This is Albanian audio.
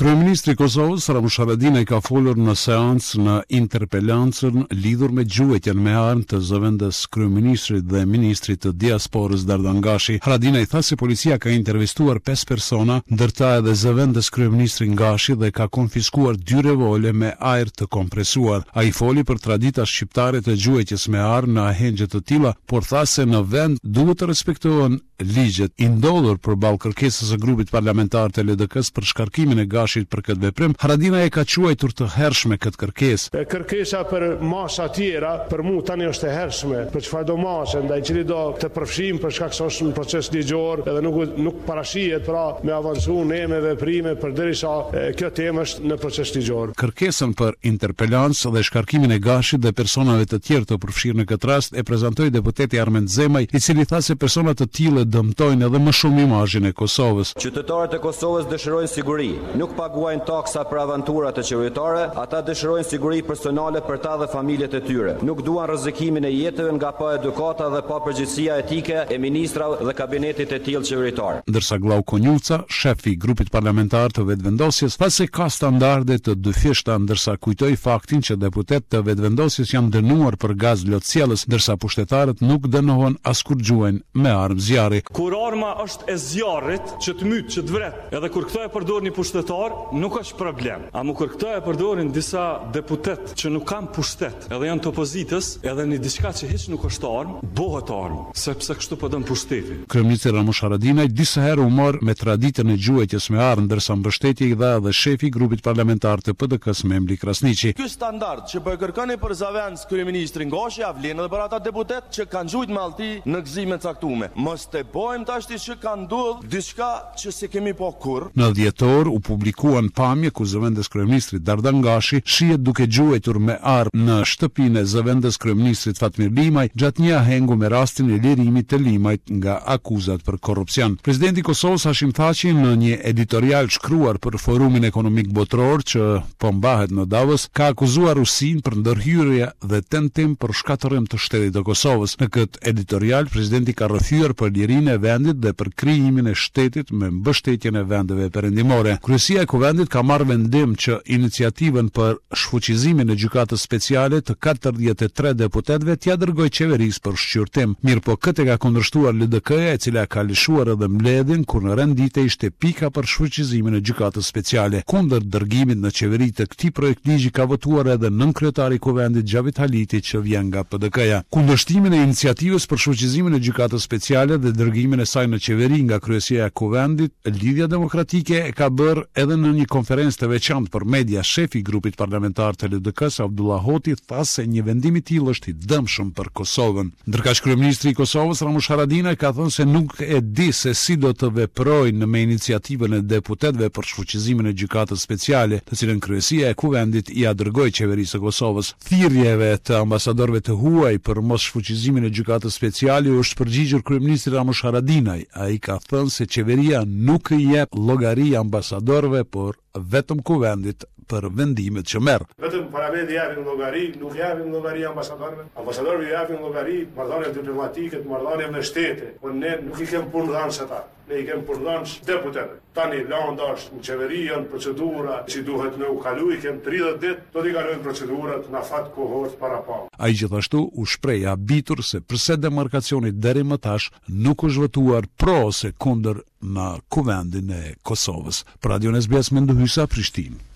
Kryeministri i Kosovës Ramush Haradinaj ka folur në seancë në interpelancën lidhur me gjuetjen me armë të zëvendës kryeministrit dhe ministrit të diasporës Dardan Gashi. Haradinaj tha se policia ka intervistuar 5 persona, ndërta edhe zëvendës kryeministrin Gashi, dhe ka konfiskuar 2 revole me ajër të kompresuar. Ai foli për tradita shqiptare të gjuetjes me armë në ahengje të tilla, por tha se në vend duhet të respektohen ligjet. I ndodhur përballë kërkesës së grupit parlamentar të LDK-s për shkarkimin e Gashit për këtë veprim, Haradinaj e ka quajtur të hershme këtë kërkesë. Kërkesa për masa tjera për mua tani është e hershme, për çfarëdo mase ndaj cili do të përfshijmë për shkak se është në proces ligjor edhe nuk parashihet pra me avancu ne me veprime përderisa kjo temë është në proces ligjor. Kërkesën për interpelancë dhe shkarkimin e Gashit dhe personave të tjerë të përfshirë në këtë rast e prezantoi deputeti Armend Zemaj, i cili tha se persona të tillë dëmtojnë edhe më shumë imazhin e Kosovës. Qytetarët e Kosovës dëshirojnë siguri, nuk paguajnë taksa për aventurat e qeveritare, ata dëshirojnë siguri personale për ta dhe familjet e tyre. Nuk duan rrezikimin e jetëve nga pa edukata dhe pa përgjegjësia etike e ministrave dhe kabinetit e tillë qeveritar. Ndërsa Glauko Njulca, shefi i grupit parlamentar të vetëvendosjes, tha se ka standarde të dyfishta, ndërsa kujtoi faktin që deputet të vetëvendosjes janë dënuar për gaz lotësjellës, ndërsa pushtetarët nuk dënohen as kur gjuajnë me armë zjarri. Kur arma është e zjarrit që të myt, që të vret, edhe kur këto e përdorin një pushtetar, nuk është problem. Ama kur këto e përdorin disa deputet që nuk kanë pushtet, edhe janë të opozitës, edhe në diçka që hiç nuk është armë, bëhet armë, sepse kështu po dëm pushteti. Kryeministri Ramush Haradinaj disa herë u mor me traditën e gjuetjes me armë, ndërsa mbështetje i dha edhe shefi i grupit parlamentar të PDK-s Memli Krasniqi. Ky standard që po e kërkoni për zavendës kryeministrin Gashi vlen edhe për ata deputet që kanë gjuajt me allti në gëzime caktuar. Mos të bojmë tashti që ka ndodhur diçka që se kemi po kur. Në dhjetor u publikuan pamje ku zëvendës kryeministrit Dardan Gashi shihet duke gjuetur me armë në shtëpinë e zëvendës kryeministrit Fatmir Limaj gjatë një ahengu me rastin e lirimit të Limajt nga akuzat për korrupsion. Presidenti i Kosovës Hashim Thaçi në një editorial shkruar për Forumin Ekonomik Botror që po mbahet në Davos ka akuzuar Rusinë për ndërhyrje dhe tentim për shkatërrim të shtetit të Kosovës. Në këtë editorial presidenti ka rrëfyer për lirinë e vendit dhe për krijimin e shtetit me mbështetjen e vendeve perëndimore. Kryesia e Kuvendit ka marrë vendim që iniciativën për shfuqizimin e gjykatës speciale të 43 deputetëve t'ia dërgojë qeverisë për shqyrtim. Mirë po këtë ka kundërshtuar LDK-ja, e cila ka lëshuar edhe mbledhjen kur në rendite ishte pika për shfuqizimin e gjykatës speciale. Kundër dërgimit në qeveri të këtij projektligji ka votuar edhe nënkryetari i Kuvendit Xhavit Haliti që vjen nga PDK-ja. Kundërshtimin e iniciativës për shfuqizimin e gjykatës speciale dhe dërgimin e saj në qeveri nga kryesia e Kuvendit, Lidhja Demokratike e ka bërë edhe në një konferencë të veçantë për media. Shefi i grupit parlamentar të LDK-s Abdullah Hoti tha se një vendim i tillë është i dëmshëm për Kosovën. Ndërkaq kryeministri i Kosovës Ramush Haradinaj ka thënë se nuk e di se si do të veprojnë me iniciativën e deputetëve për shfuqizimin e gjykatës speciale, të cilën kryesia e Kuvendit ia dërgoi qeverisë së Kosovës. Thirrjeve të ambasadorëve të huaj për mos shfuqizimin e gjykatës speciale është përgjigjur kryeministri Ramush Haradinaj. Ai ka thënë se qeveria nuk i jep llogari ambasadorëve, por vetëm Kuvendit për vendimet që merr. Vetëm parlamenti japin llogari, nuk japin llogari ambasadorëve. Ambasadorëve japin llogari marrëdhënie diplomatike, marrëdhënie me shtete. Po ne nuk i kemi punëdhënës ata. Ne i kemi punëdhënës deputetëve. Tani landa është në qeveri, janë procedura që duhet me u kalu, i kemi 30 ditë, do t'i kalojnë procedurat në fat kohort para pa. Ai gjithashtu u shpreh habitur se përse demarkacioni deri më tash nuk është votuar pro ose kundër në Kuvendin e Kosovës. Për Radio SBS Mendohysa, Prishtinë.